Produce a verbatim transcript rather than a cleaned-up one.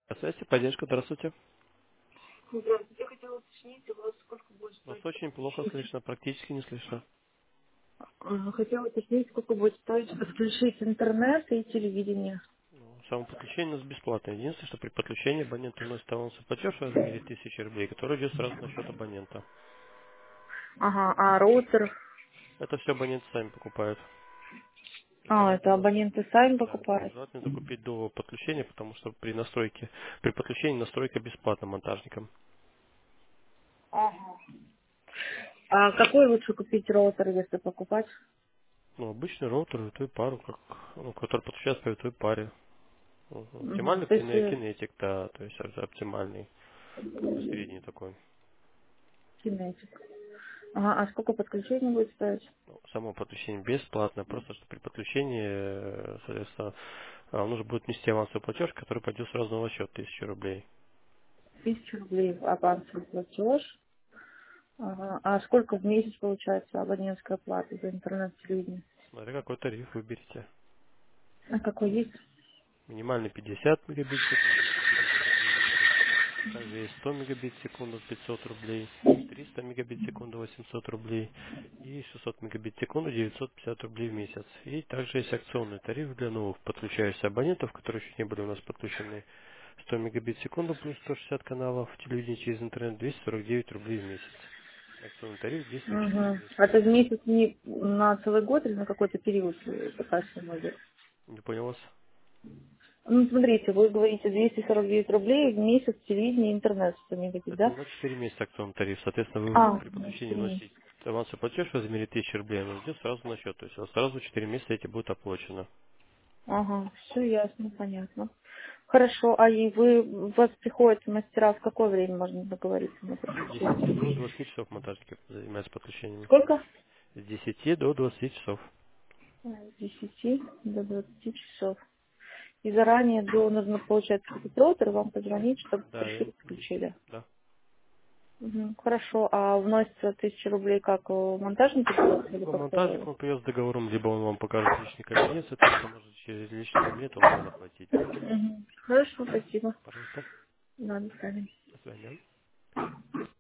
Связи, поддержка, здравствуйте. Здравствуйте. Я хотела уточнить, у вас сколько будет Вас стоить очень плохо подключить? слышно, практически не слышно. А, Хотела уточнить, сколько будет стоить подключить интернет и телевидение. Ну, само подключение у нас бесплатное. Единственное, что при подключении абонент вносит авансовый платеж в размере тысячи рублей, который идет сразу на счет абонента. Ага, а роутер? Это все абоненты сами покупают. А, это Желательно, абоненты сами да, покупают? желательно это купить до подключения, потому что при настройке, при подключении настройка бесплатна монтажникам. Ага. А какой лучше купить роутер, если покупать? Ну, обычный роутер, той пару, как, ну, который подключается по той паре. Мгм. Угу. Оптимальный То есть кине- э, кинетик, да, то есть это оптимальный, такой средний такой. кинетик. Ага, а сколько подключение будет стоить? Ну, само подключение бесплатно, просто что при подключении, э, соответственно, а, нужно будет внести авансовый платеж, который пойдет сразу на ваш счет, тысячу рублей. Тысяча рублей авансовый платеж. Ага. А сколько в месяц получается абонентская плата за интернет-телевидение? Смотря какой тариф выберете. А какой есть? Минимальный пятьдесят мегабит в секунду, четыреста рублей в месяц. Также есть сто мегабит в секунду, пятьсот рублей. триста мегабит в секунду, восемьсот рублей. И шестьсот мегабит в секунду, девятьсот пятьдесят рублей в месяц. И также есть акционный тариф для новых подключающихся абонентов, которые еще не были у нас подключены. сто мегабит в секунду плюс сто шестьдесят каналов, телевидение через интернет двести сорок девять рублей в месяц. Акционный тариф действует четыре Угу. месяца. Это в месяц не на целый год или на какой-то период э, такая сумма идет? Не понял вас? Ну, смотрите, вы говорите двести сорок девять рублей в месяц телевидение и интернет, что мегабит, Это да? на четыре месяца акционный тариф. Соответственно, вы А, при на подключении четыре месяца. вносите авансовый платеж в размере тысячи рублей, он идет сразу на счет. То есть у вас сразу четыре месяца эти будут оплачены. Ага, все ясно, понятно. Хорошо, а и вы, у вас приходят мастера, в какое время можно договориться на С десяти до подключение? двадцати часов монтажники занимаются подключениями. Сколько? С десяти до двадцати часов. А, С десяти до двадцати часов. И заранее до, нужно получать купить роутер, вам позвонить, чтобы Да, пришли, и- подключили. да. Мгм, хорошо, а вносится тысяча рублей как э, монтажник придется или Либо как монтажник э, вам придет с договором, либо он вам покажет личный кабинет, соответственно, может через личный кабинет он будет оплатить. Мгм. Хорошо, спасибо. Пожалуйста, Да, до свидания. до свидания.